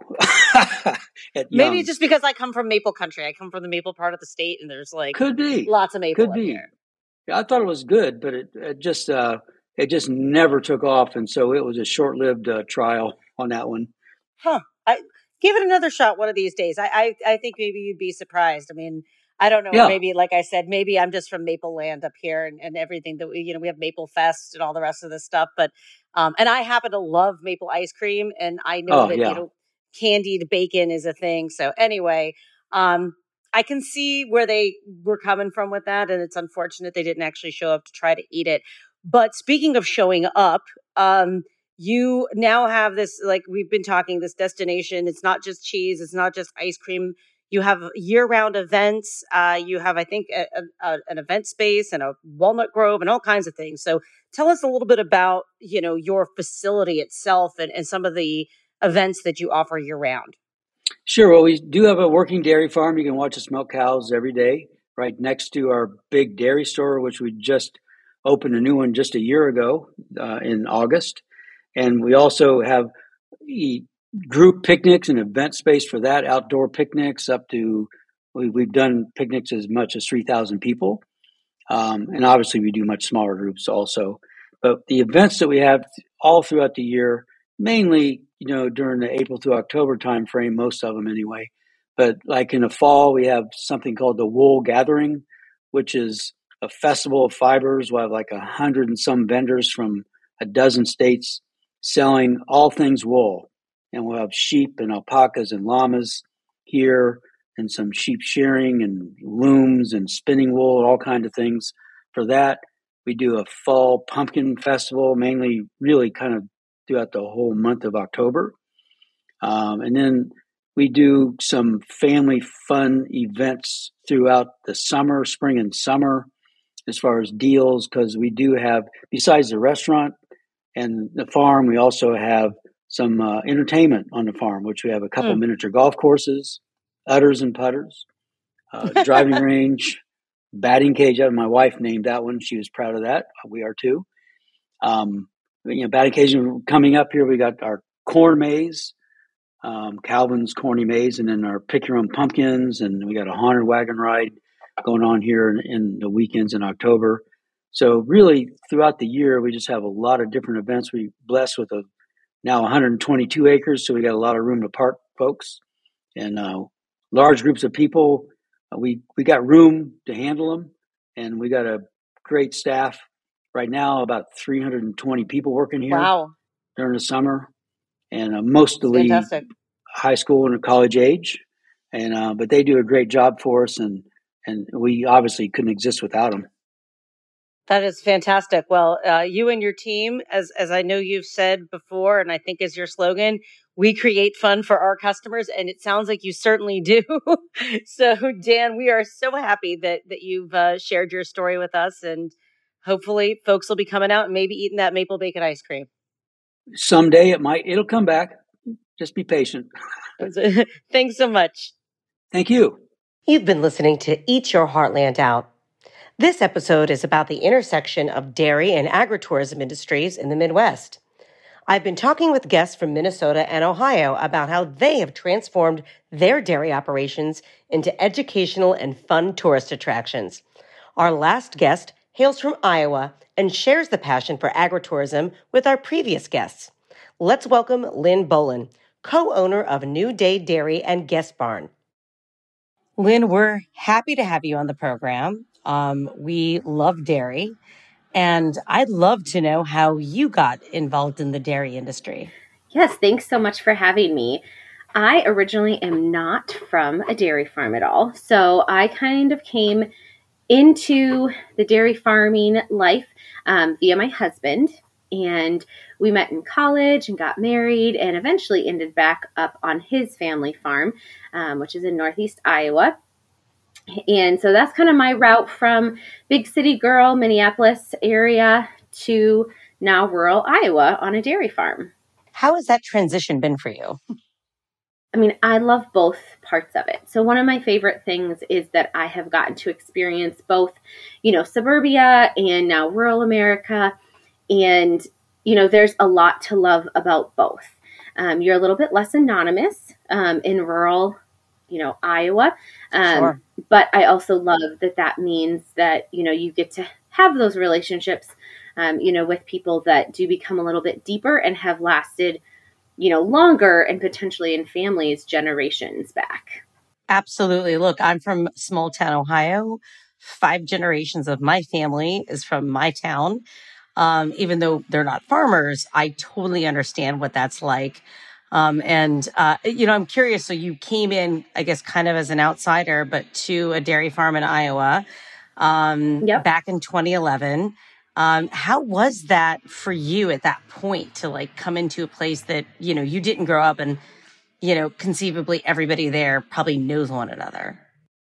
Maybe just because I come from Maple Country. I come from the maple part of the state, and there's like could be lots of maple could be. Here. Yeah, I thought it was good, but it, it just uh, it just never took off, and so it was a short-lived uh, trial on that one. Huh? I give it another shot one of these days. I I, I think maybe you'd be surprised. I mean, I don't know. Yeah. Maybe, like I said, maybe I'm just from Maple Land up here and, and everything that we, you know, we have Maple Fest and all the rest of this stuff. But, um, and I happen to love maple ice cream, and I know Oh, that, yeah. you know, candied bacon is a thing. So anyway, um, I can see where they were coming from with that. And it's unfortunate they didn't actually show up to try to eat it. But speaking of showing up, um, you now have this, like we've been talking, this destination. It's not just cheese. It's not just ice cream. You have year-round events. Uh, you have, I think, a, a, an event space and a Walnut Grove and all kinds of things. So tell us a little bit about, you know, your facility itself and, and some of the events that you offer year-round. Sure. Well, we do have a working dairy farm. You can watch us milk cows every day right next to our big dairy store, which we just opened a new one just a year ago uh, in August. And we also have group picnics and event space for that, outdoor picnics up to, we, we've done picnics as much as three thousand people. Um, and obviously we do much smaller groups also. But the events that we have all throughout the year, mainly, you know, during the April to October timeframe, most of them anyway. But like in the fall, we have something called the Wool Gathering, which is a festival of fibers. We'll have like a hundred and some vendors from a dozen states selling all things wool. And we'll have sheep and alpacas and llamas here, and some sheep shearing and looms and spinning wool, all kinds of things for that. We do a fall pumpkin festival, mainly really kind of throughout the whole month of October. Um, and then we do some family fun events throughout the summer, spring and summer, as far as deals, because we do have, besides the restaurant and the farm, we also have some uh, entertainment on the farm, which we have a couple Hmm. miniature golf courses, udders and putters, uh, driving range, batting cage. My wife named that one. She was proud of that. We are too. Um, you know, batting cage coming up here. We got our corn maze, um, Calvin's corny maze, and then our pick your own pumpkins, and we got a haunted wagon ride going on here in, in the weekends in October. So really, throughout the year, we just have a lot of different events. We blessed with a now one hundred twenty-two acres, so we got a lot of room to park, folks, and uh, large groups of people. Uh, we we got room to handle them, and we got a great staff right now. About three hundred twenty people working here Wow. during the summer, and uh, mostly Fantastic. high school and college age. And uh, but they do a great job for us, and and we obviously couldn't exist without them. That is fantastic. Well, uh, you and your team, as as I know you've said before, and I think is your slogan, we create fun for our customers, and it sounds like you certainly do. So, Dan, we are so happy that that you've uh, shared your story with us, and hopefully, folks will be coming out and maybe eating that maple bacon ice cream. Someday it might, it'll come back. Just be patient. Thanks so much. Thank you. You've been listening to Eat Your Heartland Out. This episode is about the intersection of dairy and agritourism industries in the Midwest. I've been talking with guests from Minnesota and Ohio about how they have transformed their dairy operations into educational and fun tourist attractions. Our last guest hails from Iowa and shares the passion for agritourism with our previous guests. Let's welcome Lynn Bolin, co-owner of New Day Dairy and Guest Barn. Lynn, we're happy to have you on the program. Um, we love dairy, and I'd love to know how you got involved in the dairy industry. Yes, thanks so much for having me. I originally am not from a dairy farm at all, so I kind of came into the dairy farming life um, via my husband, and we met in college and got married and eventually ended back up on his family farm, um, which is in Northeast Iowa. And so that's kind of my route from big city girl, Minneapolis area, to now rural Iowa on a dairy farm. How has that transition been for you? I mean, I love both parts of it. So one of my favorite things is that I have gotten to experience both, you know, suburbia and now rural America. And, you know, there's a lot to love about both. Um, you're a little bit less anonymous um, in rural, you know, Iowa. Um, Sure. But I also love that that means that, you know, you get to have those relationships, um, you know, with people that do become a little bit deeper and have lasted, you know, longer and potentially in families generations back. Absolutely. Look, I'm from small town Ohio. Five generations of my family is from my town. Um, even though they're not farmers, I totally understand what that's like. Um, and, uh, you know, I'm curious. So you came in, I guess, kind of as an outsider, but to a dairy farm in Iowa um, Yep. back in twenty eleven. Um, how was that for you at that point to like come into a place that, you know, you didn't grow up and, you know, conceivably everybody there probably knows one another?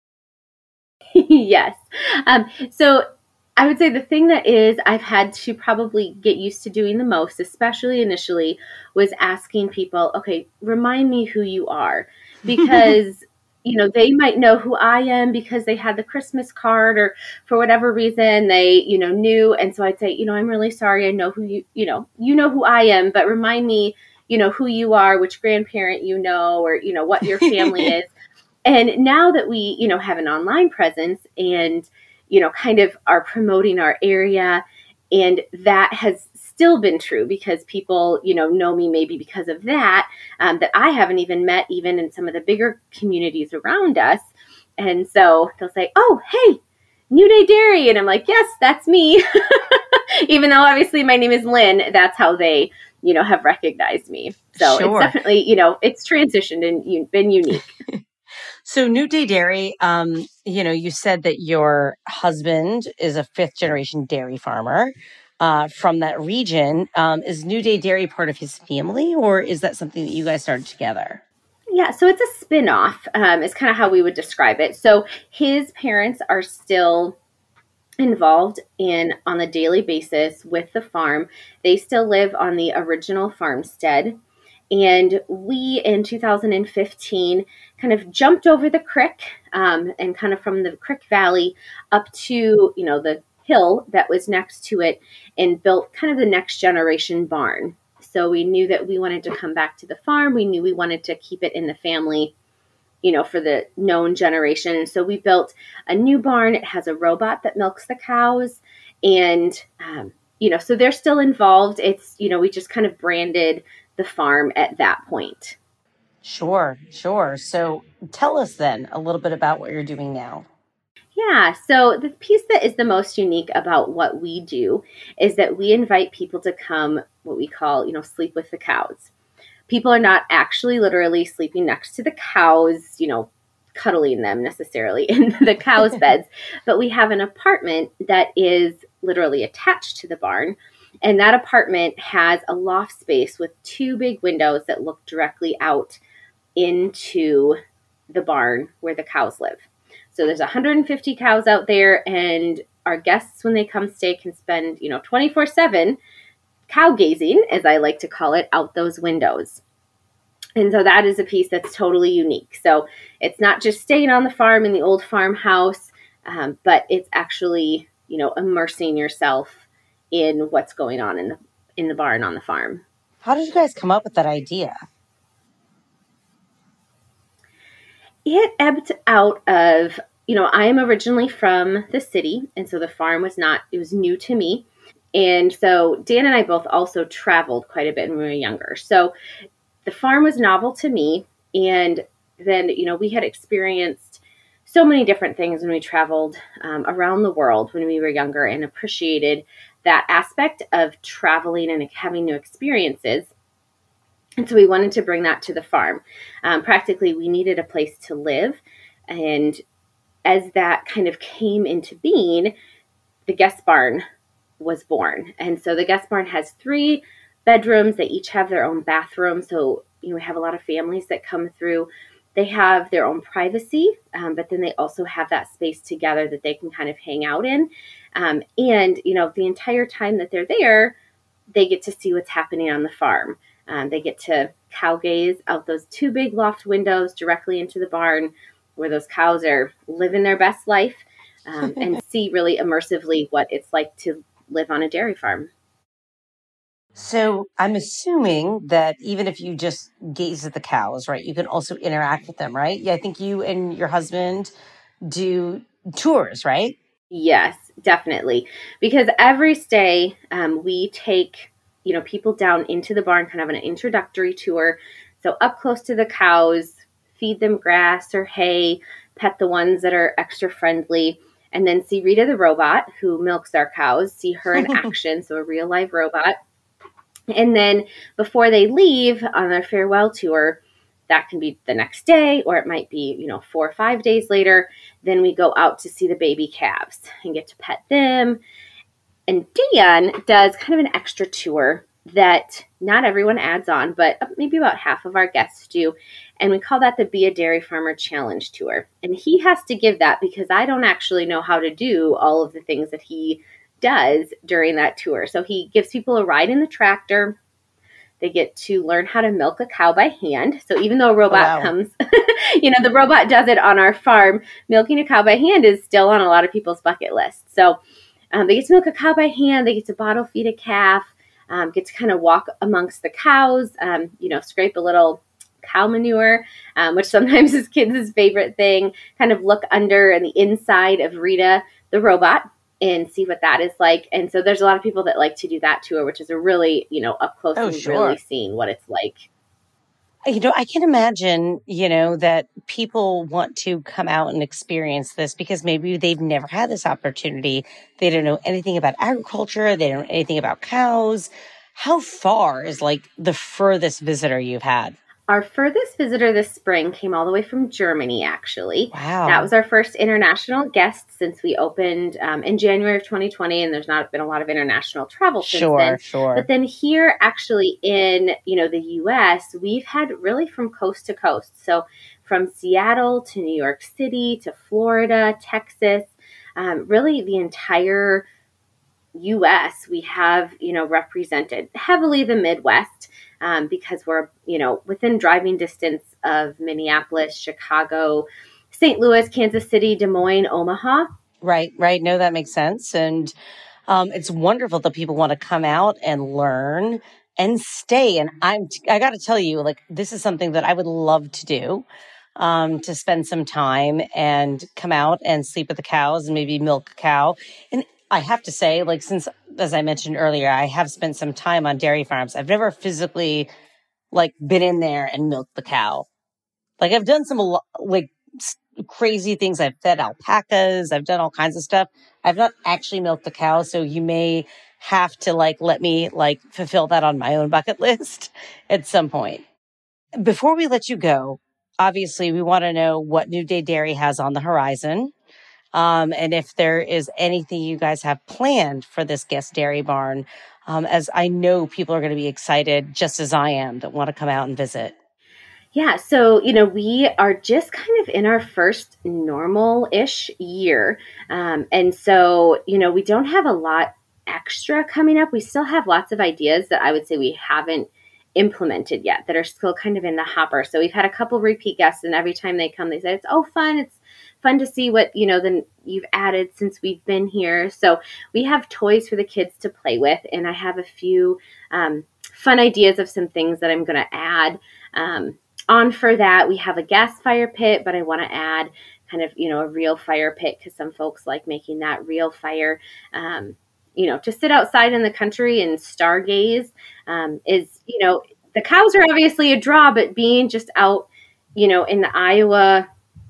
Yes. Um, so I would say the thing that is I've had to probably get used to doing the most, especially initially, was asking people, okay, remind me who you are. Because, you know, they might know who I am because they had the Christmas card or for whatever reason they, you know, knew. And so I'd say, you know, I'm really sorry. I know who you, you know, you know who I am, but remind me, you know, who you are, which grandparent you know, or, you know, what your family is. And now that we, you know, have an online presence and, you know, kind of are promoting our area, And that has still been true because people, you know, know me maybe because of that, um, that I haven't even met even in some of the bigger communities around us. And so they'll say, oh, hey, New Day Dairy. And I'm like, yes, that's me. Even though obviously my name is Lynn, that's how they, you know, have recognized me. So Sure. It's definitely, you know, it's transitioned and been unique. So New Day Dairy, um, you know, you said that your husband is a fifth generation dairy farmer uh, from that region. Um, is New Day Dairy part of his family, or is that something that you guys started together? Yeah, so it's a spin-off, um, is kind of how we would describe it. So his parents are still involved in on a daily basis with the farm. They still live on the original farmstead. And we, in two thousand fifteen, kind of jumped over the creek um, and kind of from the creek valley up to, you know, the hill that was next to it and built kind of the next generation barn. So we knew that we wanted to come back to the farm. We knew we wanted to keep it in the family, you know, for the known generation. And so we built a new barn. It has a robot that milks the cows. And, um, you know, so they're still involved. It's, you know, we just kind of branded the farm at that point. Sure, sure. So tell us then a little bit about what you're doing now. Yeah, so the piece that is the most unique about what we do is that we invite people to come, what we call, you know, sleep with the cows. People are not actually literally sleeping next to the cows, you know, cuddling them necessarily in the cows' beds, but we have an apartment that is literally attached to the barn. And that apartment has a loft space with two big windows that look directly out into the barn where the cows live. So there's one hundred fifty cows out there, and our guests, when they come stay, can spend, you know, twenty-four seven cow gazing, as I like to call it, out those windows. And so that is a piece that's totally unique. So it's not just staying on the farm in the old farmhouse, um, but it's actually, you know, immersing yourself in what's going on in the in the barn on the farm. How did you guys come up with that idea? It ebbed out of, you know, I am originally from the city, and so the farm was not, it was new to me. And so Dan and I both also traveled quite a bit when we were younger. So the farm was novel to me. And then, you know, we had experienced so many different things when we traveled um, around the world when we were younger and appreciated that aspect of traveling and having new experiences. And so we wanted to bring that to the farm. Um, practically, we needed a place to live. And as that kind of came into being, the guest barn was born. And so the guest barn has three bedrooms. They each have their own bathroom. So, you know, we have a lot of families that come through. They have their own privacy, um, but then they also have that space together that they can kind of hang out in. Um, and, you know, the entire time that they're there, they get to see what's happening on the farm. Um, they get to cow gaze out those two big loft windows directly into the barn where those cows are living their best life um, and see really immersively what it's like to live on a dairy farm. So I'm assuming that even if you just gaze at the cows, right, you can also interact with them, right? Yeah, I think you and your husband do tours, right? Yes, definitely. Because every stay um, we take, you know, people down into the barn, kind of an introductory tour. So up close to the cows, feed them grass or hay, pet the ones that are extra friendly, and then see Rita the robot who milks our cows, see her in action, so a real live robot. And then before they leave on their farewell tour, that can be the next day, or it might be, you know, four or five days later. Then we go out to see the baby calves and get to pet them. And Dan does kind of an extra tour that not everyone adds on, but maybe about half of our guests do. And we call that the Be a Dairy Farmer Challenge Tour. And he has to give that because I don't actually know how to do all of the things that he does during that tour. So he gives people a ride in the tractor. They get to learn how to milk a cow by hand. So even though a robot Wow. comes, you know, the robot does it on our farm, milking a cow by hand is still on a lot of people's bucket list. So um, they get to milk a cow by hand. They get to bottle feed a calf, um, get to kind of walk amongst the cows, um, you know, scrape a little cow manure, um, which sometimes is kids' favorite thing, kind of look under and the inside of Rita, the robot. and see what that is like. And so there's a lot of people that like to do that tour, which is a really, you know, up close Oh, and sure. really seeing what it's like. You know, I can imagine, you know, that people want to come out and experience this because maybe they've never had this opportunity. They don't know anything about agriculture. They don't know anything about cows. How far is like the furthest visitor you've had? Our furthest visitor this spring came all the way from Germany, actually. Wow. That was our first international guest since we opened um, in January of twenty twenty, and there's not been a lot of international travel since Sure, then. sure. But then here, actually, in, you know, the U S, we've had really from coast to coast. So from Seattle to New York City to Florida, Texas, um, really the entire U S we have, you know, represented. Heavily the Midwest, um, because we're, you know, within driving distance of Minneapolis, Chicago, Saint Louis, Kansas City, Des Moines, Omaha. Right, right. No, that makes sense. And um, it's wonderful that people want to come out and learn and stay. And I'm, I got to tell you, like, this is something that I would love to do, um, to spend some time and come out and sleep with the cows and maybe milk a cow. And I have to say, like, since, as I mentioned earlier, I have spent some time on dairy farms. I've never physically, like, been in there and milked the cow. Like, I've done some, like, crazy things. I've fed alpacas. I've done all kinds of stuff. I've not actually milked the cow. So you may have to, like, let me, like, fulfill that on my own bucket list at some point. Before we let you go, obviously, we want to know what New Day Dairy has on the horizon. Um, and if there is anything you guys have planned for this guest dairy barn, um, as I know people are going to be excited, just as I am, that want to come out and visit. Yeah, so, you know, we are just kind of in our first normal-ish year. Um, and so, you know, we don't have a lot extra coming up. We still have lots of ideas that I would say we haven't implemented yet that are still kind of in the hopper. So we've had a couple repeat guests, and every time they come, they say, it's, oh, fun. It's fun to see what, you know, then you've added since we've been here. So we have toys for the kids to play with, and I have a few um, fun ideas of some things that I'm going to add um, on for that. We have a gas fire pit, but I want to add kind of, you know, a real fire pit because some folks like making that real fire, um, you know, to sit outside in the country and stargaze um, is, you know, the cows are obviously a draw, but being just out, you know, in the Iowa,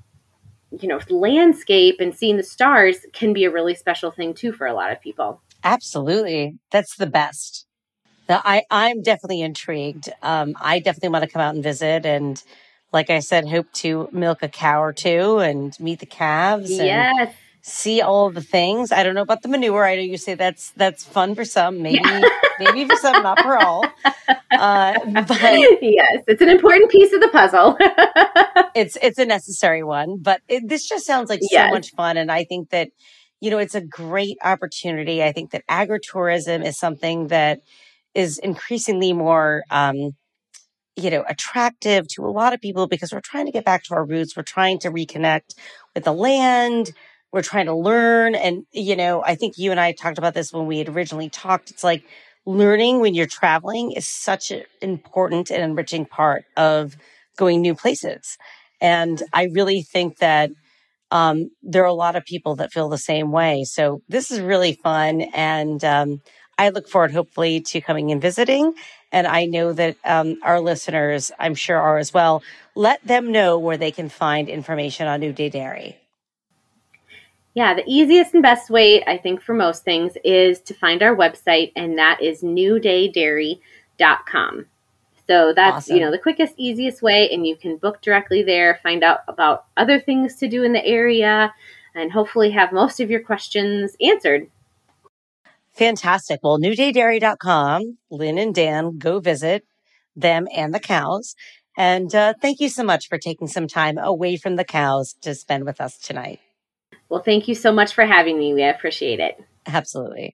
you know, landscape and seeing the stars can be a really special thing too for a lot of people. Absolutely. That's the best. Now, I, I'm definitely intrigued. Um, I definitely want to come out and visit. And like I said, hope to milk a cow or two and meet the calves. And yes. See all of the things. I don't know about the manure. I know you say that's that's fun for some, maybe maybe for some, not for all. Uh, but yes, it's an important piece of the puzzle. it's it's a necessary one. But it, this just sounds like yes. so much fun, and I think that, you know, it's a great opportunity. I think that agritourism is something that is increasingly more, um, you know, attractive to a lot of people because we're trying to get back to our roots. We're trying to reconnect with the land. We're trying to learn. And, you know, I think you and I talked about this when we had originally talked. It's like learning when you're traveling is such an important and enriching part of going new places. And I really think that um, there are a lot of people that feel the same way. So this is really fun. And um, I look forward, hopefully, to coming and visiting. And I know that um, our listeners, I'm sure, are as well. Let them know where they can find information on New Day Dairy. Yeah, the easiest and best way, I think, for most things is to find our website, and that is new day dairy dot com. So that's, awesome. You know, the quickest, easiest way, and you can book directly there, find out about other things to do in the area, and hopefully have most of your questions answered. Fantastic. Well, new day dairy dot com, Lynn and Dan, go visit them and the cows. And uh, thank you so much for taking some time away from the cows to spend with us tonight. Well, thank you so much for having me. We appreciate it. Absolutely.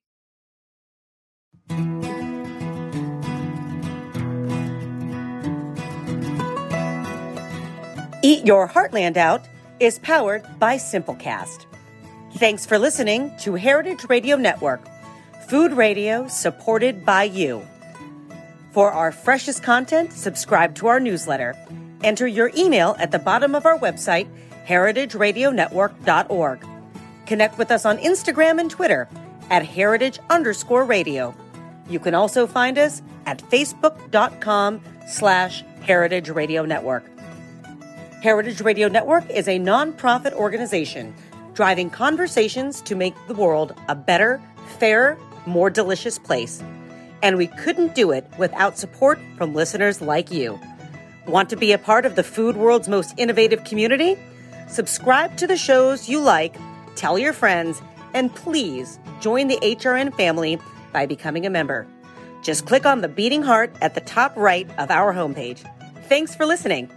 Eat Your Heartland Out is powered by Simplecast. Thanks for listening to Heritage Radio Network, food radio supported by you. For our freshest content, subscribe to our newsletter. Enter your email at the bottom of our website, heritage radio network dot org. Connect with us on Instagram and Twitter at heritage underscore radio. You can also find us at facebook.com slash Heritage Radio Network. Heritage Radio Network is a nonprofit organization driving conversations to make the world a better, fairer, more delicious place. And we couldn't do it without support from listeners like you. Want to be a part of the food world's most innovative community? Subscribe to the shows you like, tell your friends, and please join the H R N family by becoming a member. Just click on the beating heart at the top right of our homepage. Thanks for listening.